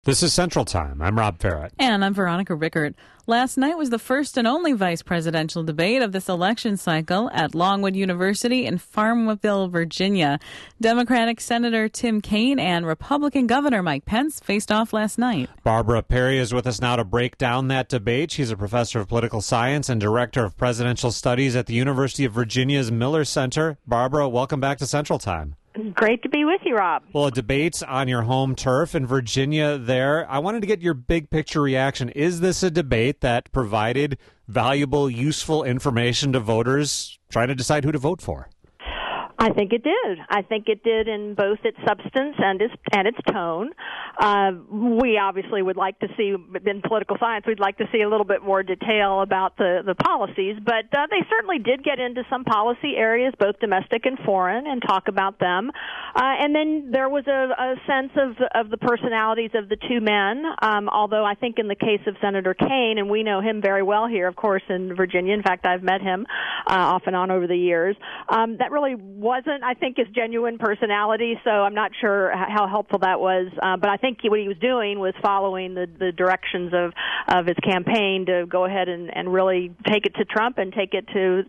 This is Central Time. I'm Rob Farrett. And I'm Veronica Rickert. Last night was the first and only vice presidential debate of this election cycle at Longwood University in Farmville, Virginia. Democratic Senator Tim Kaine and Republican Governor Mike Pence faced off last night. Barbara Perry is with us now to break down that debate. She's a professor of political science and director of presidential studies at the University of Virginia's Miller Center. Barbara, welcome back to Central Time. Great to be with you, Rob. Well, a debate on your home turf in Virginia there. I wanted to get your big picture reaction. Is this a debate that provided valuable, useful information to voters trying to decide who to vote for? I think it did. I think it did in both its substance and its tone. We obviously would like to see, in political science, we'd like to see a little bit more detail about the policies, but they certainly did get into some policy areas, both domestic and foreign, and talk about them. And then there was a sense of the personalities of the two men, although I think in the case of Senator Kaine, and we know him very well here, of course, in Virginia. In fact, I've met him off and on over the years. That really wasn't, I think, his genuine personality, so I'm not sure how helpful that was. But I think what he was doing was following the directions of his campaign to go ahead and really take it to Trump and take it to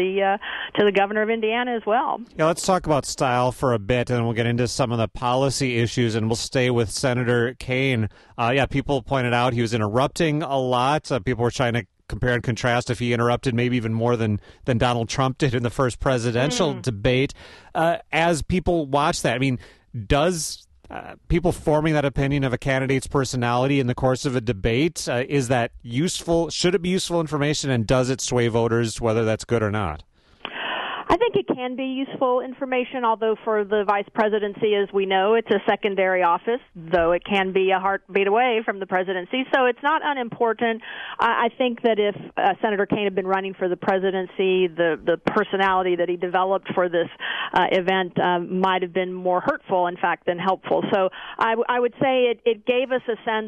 the governor of Indiana as well. Yeah, let's talk about style for a bit, and we'll get into some of the policy issues, and we'll stay with Senator Kaine. People pointed out he was interrupting a lot. People were trying to compare and contrast if he interrupted maybe even more than Donald Trump did in the first presidential debate. As people watch that, I mean, does people forming that opinion of a candidate's personality in the course of a debate, is that useful? Should it be useful information, and does it sway voters, whether that's good or not? I think it can be useful information, although for the vice presidency, as we know, it's a secondary office, though it can be a heartbeat away from the presidency. So it's not unimportant. I think that if Senator Kaine had been running for the presidency, the personality that he developed for this event might have been more hurtful, in fact, than helpful. So I would say it gave us a sense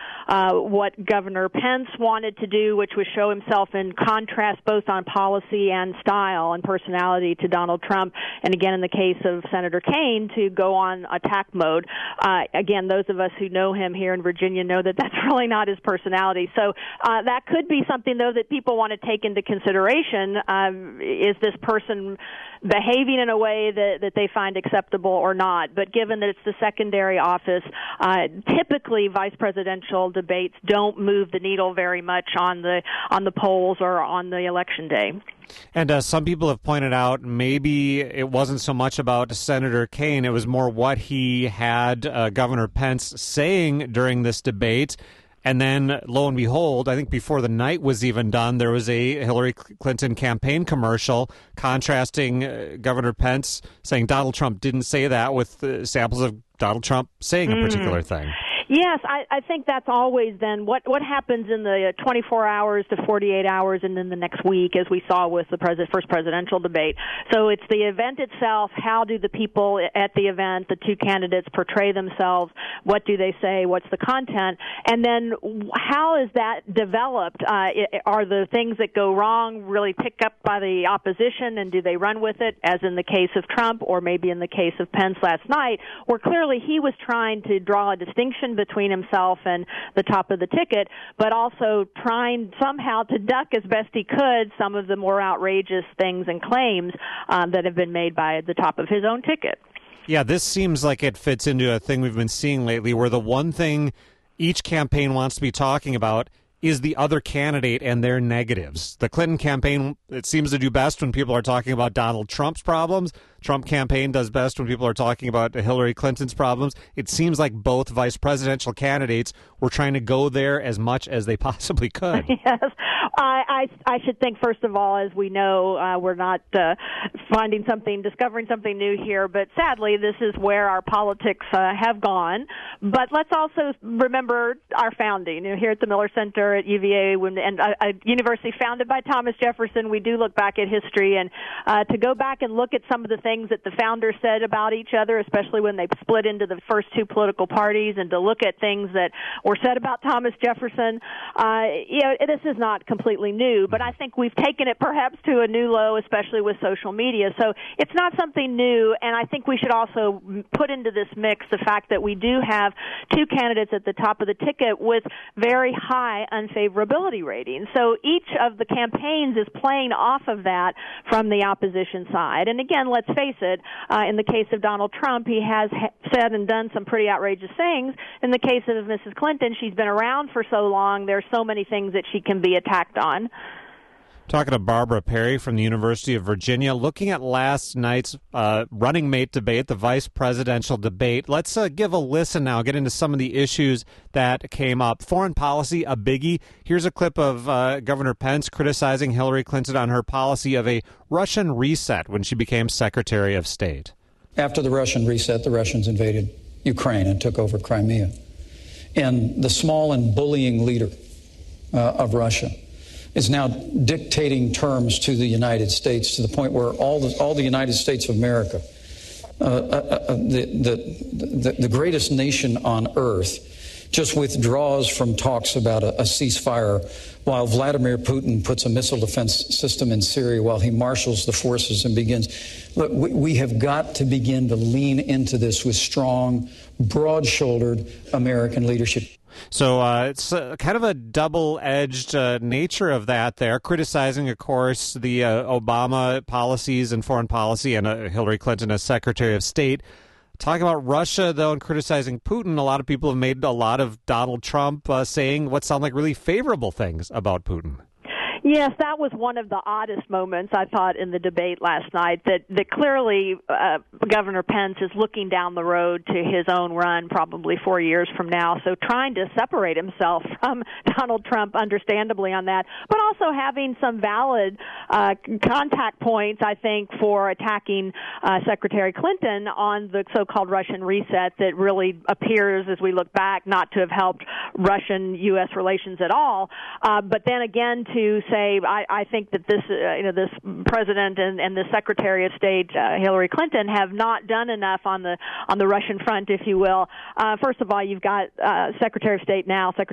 of what Governor Pence wanted to do, which was show himself in contrast both on policy and style and personality to Donald Trump, and again in the case of Senator Kaine to go on attack mode. Again, those of us who know him here in Virginia know that that's really not his personality. So that could be something, though, that people want to take into consideration. Is this person behaving in a way that they find acceptable or not? But given that it's the secondary office, typically vice presidential debates don't move the needle very much on the polls or on the election day. And some people have pointed out maybe it wasn't so much about Senator Kaine, it was more what he had Governor Pence saying during this debate. And then, lo and behold, I think before the night was even done, there was a Hillary Clinton campaign commercial contrasting Governor Pence saying Donald Trump didn't say that with samples of Donald Trump saying a particular thing. Yes, I think that's always then what happens in the 24 hours to 48 hours and then the next week, as we saw with the first presidential debate. So it's the event itself. How do the people at the event, the two candidates, portray themselves? What do they say? What's the content? And then how is that developed? Are the things that go wrong really picked up by the opposition, and do they run with it, as in the case of Trump or maybe in the case of Pence last night, where clearly he was trying to draw a distinction between himself and the top of the ticket, but also trying somehow to duck as best he could some of the more outrageous things and claims that have been made by the top of his own ticket. Yeah, this seems like it fits into a thing we've been seeing lately, where the one thing each campaign wants to be talking about is the other candidate and their negatives. The Clinton campaign, it seems to do best when people are talking about Donald Trump's problems. Trump campaign does best when people are talking about Hillary Clinton's problems. It seems like both vice presidential candidates were trying to go there as much as they possibly could. Yes. I should think, first of all, as we know, we're not discovering something new here, but sadly, this is where our politics have gone. But let's also remember our founding. Here at the Miller Center at UVA, and a university founded by Thomas Jefferson, we do look back at history, and to go back and look at some of the things things that the founders said about each other, especially when they split into the first two political parties, and to look at things that were said about Thomas Jefferson. This is not completely new, but I think we've taken it perhaps to a new low, especially with social media. So it's not something new, and I think we should also put into this mix the fact that we do have two candidates at the top of the ticket with very high unfavorability ratings. So each of the campaigns is playing off of that from the opposition side. And again, let's face it, in the case of Donald Trump, he has said and done some pretty outrageous things. In the case of Mrs. Clinton, she's been around for so long, there's so many things that she can be attacked on. Talking to Barbara Perry from the University of Virginia, looking at last night's running mate debate, the vice presidential debate. Let's give a listen now, get into some of the issues that came up. Foreign policy, a biggie. Here's a clip of Governor Pence criticizing Hillary Clinton on her policy of a Russian reset when she became Secretary of State. After the Russian reset, the Russians invaded Ukraine and took over Crimea. And the small and bullying leader of Russia is now dictating terms to the United States to the point where all the United States of America, the greatest nation on earth, just withdraws from talks about a ceasefire while Vladimir Putin puts a missile defense system in Syria while he marshals the forces and begins. Look, we have got to begin to lean into this with strong, broad-shouldered American leadership. So it's kind of a double-edged nature of that there, criticizing, of course, the Obama policies and foreign policy and Hillary Clinton as Secretary of State. Talking about Russia, though, and criticizing Putin, a lot of people have made a lot of Donald Trump saying what sound like really favorable things about Putin. Yes, that was one of the oddest moments, I thought, in the debate last night, that clearly Governor Pence is looking down the road to his own run probably 4 years from now, so trying to separate himself from Donald Trump, understandably, on that, but also having some valid contact points, I think, for attacking Secretary Clinton on the so-called Russian reset that really appears, as we look back, not to have helped Russian-U.S. relations at all. But then again, to say, I think that this president and the Secretary of State Hillary Clinton have not done enough on the Russian front, if you will. First of all, you've got Secretary of State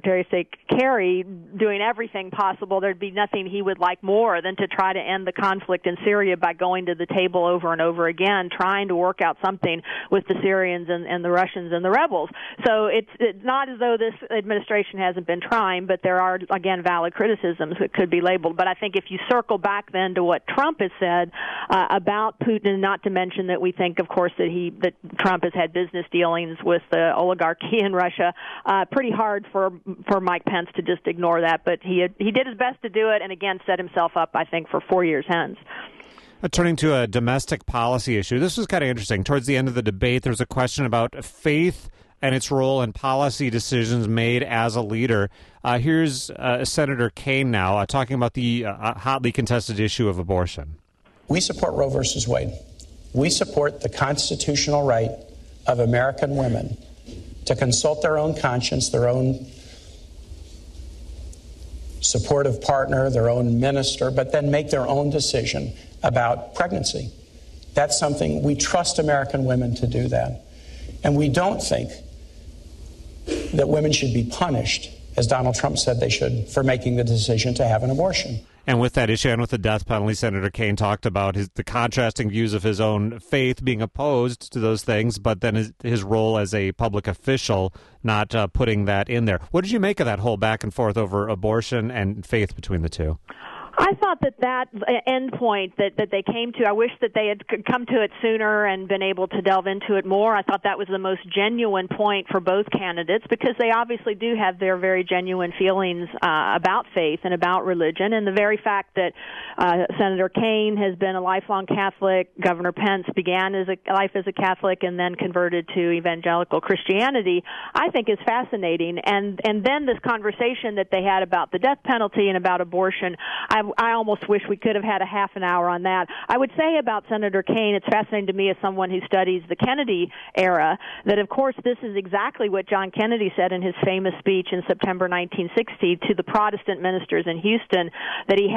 Kerry doing everything possible. There'd be nothing he would like more than to try to end the conflict in Syria by going to the table over and over again, trying to work out something with the Syrians and the Russians and the rebels. So it's not as though this administration hasn't been trying, but there are, again, valid criticisms that could be labeled. But I think if you circle back then to what Trump has said about Putin, not to mention that we think, of course, that Trump has had business dealings with the oligarchy in Russia, pretty hard for Mike Pence to just ignore that. But he did his best to do it, and again set himself up, I think, for 4 years hence. Turning to a domestic policy issue, this was kind of interesting. Towards the end of the debate, there was a question about faith and its role in policy decisions made as a leader. Here's Senator Kaine now talking about the hotly contested issue of abortion. We support Roe versus Wade. We support the constitutional right of American women to consult their own conscience, their own supportive partner, their own minister, but then make their own decision about pregnancy. That's something we trust American women to do that. And we don't think that women should be punished, as Donald Trump said they should, for making the decision to have an abortion. And with that issue and with the death penalty, Senator Kaine talked about the contrasting views of his own faith being opposed to those things, but then his role as a public official not putting that in there. What did you make of that whole back and forth over abortion and faith between the two? I thought that end point that they came to, I wish that they had come to it sooner and been able to delve into it more. I thought that was the most genuine point for both candidates, because they obviously do have their very genuine feelings about faith and about religion. And the very fact that Senator Kaine has been a lifelong Catholic, Governor Pence began life as a Catholic and then converted to evangelical Christianity, I think is fascinating. And then this conversation that they had about the death penalty and about abortion, I almost wish we could have had a half an hour on that. I would say about Senator Kaine, it's fascinating to me as someone who studies the Kennedy era, that of course this is exactly what John Kennedy said in his famous speech in September 1960 to the Protestant ministers in Houston, that he had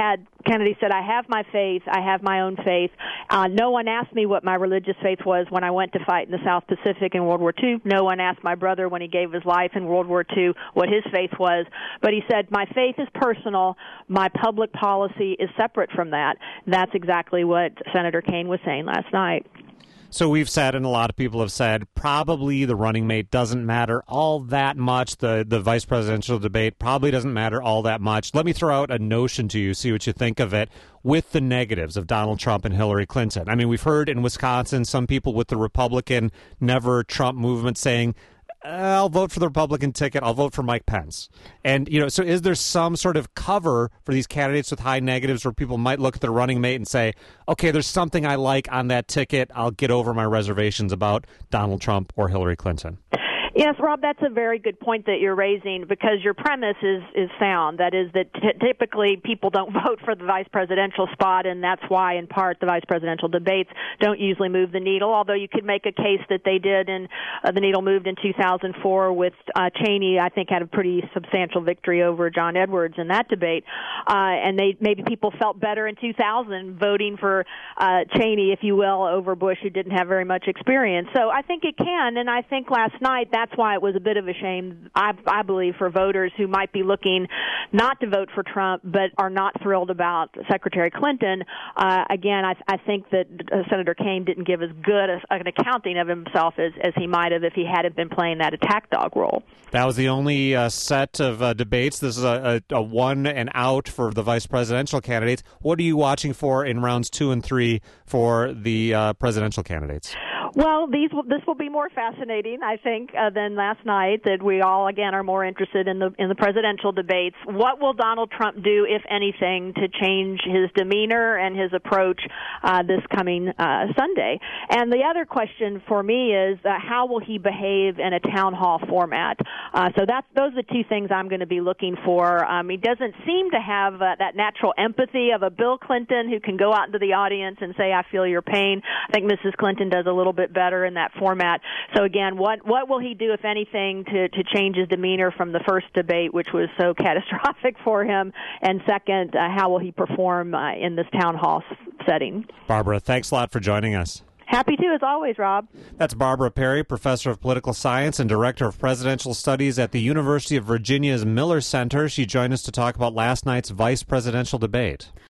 Kennedy said, I have my faith, I have my own faith. No one asked me what my religious faith was when I went to fight in the South Pacific in World War II. No one asked my brother when he gave his life in World War II what his faith was. But he said, my faith is personal, my public policy is separate from that. That's exactly what Senator Kaine was saying last night. So we've said, and a lot of people have said, probably the running mate doesn't matter all that much. The vice presidential debate probably doesn't matter all that much. Let me throw out a notion to you, see what you think of it, with the negatives of Donald Trump and Hillary Clinton. I mean, we've heard in Wisconsin some people with the Republican Never Trump movement saying, I'll vote for the Republican ticket. I'll vote for Mike Pence. And, so is there some sort of cover for these candidates with high negatives where people might look at their running mate and say, okay, there's something I like on that ticket. I'll get over my reservations about Donald Trump or Hillary Clinton? Yes, Rob, that's a very good point that you're raising, because your premise is sound. That is that typically people don't vote for the vice presidential spot, and that's why, in part, the vice presidential debates don't usually move the needle, although you could make a case that they did, and the needle moved in 2004 with Cheney, I think, had a pretty substantial victory over John Edwards in that debate. And maybe people felt better in 2000 voting for Cheney, if you will, over Bush, who didn't have very much experience. So I think it can, and I think last night that's why it was a bit of a shame, I believe, for voters who might be looking not to vote for Trump but are not thrilled about Secretary Clinton. Again, I think that Senator Kaine didn't give as good an accounting of himself as he might have if he hadn't been playing that attack dog role. That was the only set of debates. This is a one and out for the vice presidential candidates. What are you watching for in rounds 2 and 3 for the presidential candidates? Well, this will be more fascinating, I think, than last night. That we all, again, are more interested in the presidential debates. What will Donald Trump do, if anything, to change his demeanor and his approach this coming Sunday? And the other question for me is how will he behave in a town hall format? So those are the two things I'm going to be looking for. He doesn't seem to have that natural empathy of a Bill Clinton who can go out into the audience and say, I feel your pain. I think Mrs. Clinton does a little bit better in that format. So again, what will he do, if anything, to change his demeanor from the first debate, which was so catastrophic for him? And second, how will he perform in this town hall setting? Barbara, thanks a lot for joining us. Happy to, as always, Rob. That's Barbara Perry, professor of political science and director of presidential studies at the University of Virginia's Miller Center. She joined us to talk about last night's vice presidential debate.